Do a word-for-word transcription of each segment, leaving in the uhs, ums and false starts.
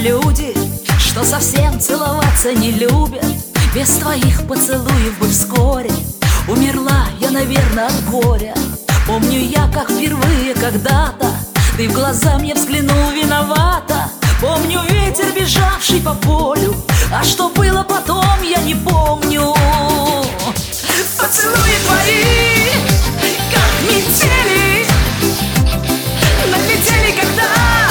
люди, что совсем целоваться не любят. Без твоих поцелуев бы вскоре умерла я, наверное, от горя. Помню я, как впервые когда-то ты в глаза мне взглянул виновато. Помню ветер, бежавший по полю, а что было потом, я не помню. Поцелуи твои, как метели, налетели, когда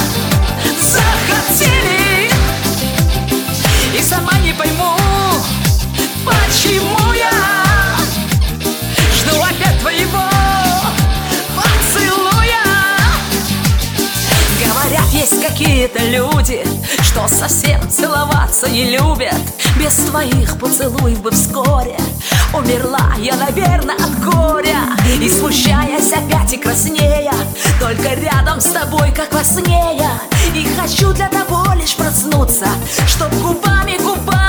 захотели. И сама не пойму, почему я жду опять твоего поцелуя. Говорят, есть какие-то люди, что совсем целоваться не любят. Без твоих поцелуев бы вскоре умерла я, наверное, от горя. И смущаясь опять и краснея, только рядом с тобой, как во сне я. И хочу для того лишь проснуться, чтоб губами, губами